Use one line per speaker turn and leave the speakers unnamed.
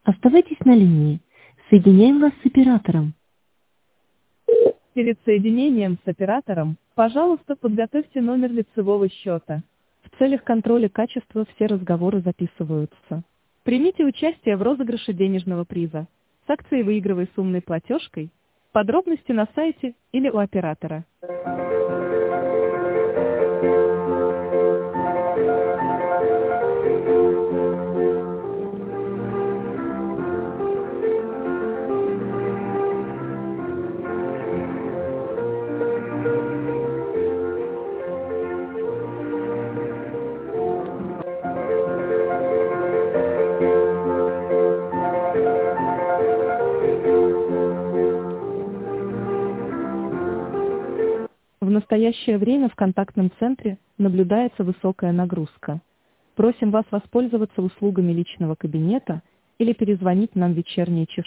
Оставайтесь на линии. Соединяем вас с оператором.
Перед соединением с оператором, пожалуйста, подготовьте номер лицевого счета. В целях контроля качества все разговоры записываются. Примите участие в розыгрыше денежного приза. С акцией «Выигрывай с умной платежкой». Подробности на сайте или у оператора. В настоящее время в контактном центре наблюдается высокая нагрузка. Просим вас воспользоваться услугами личного кабинета или перезвонить нам в вечерние часы.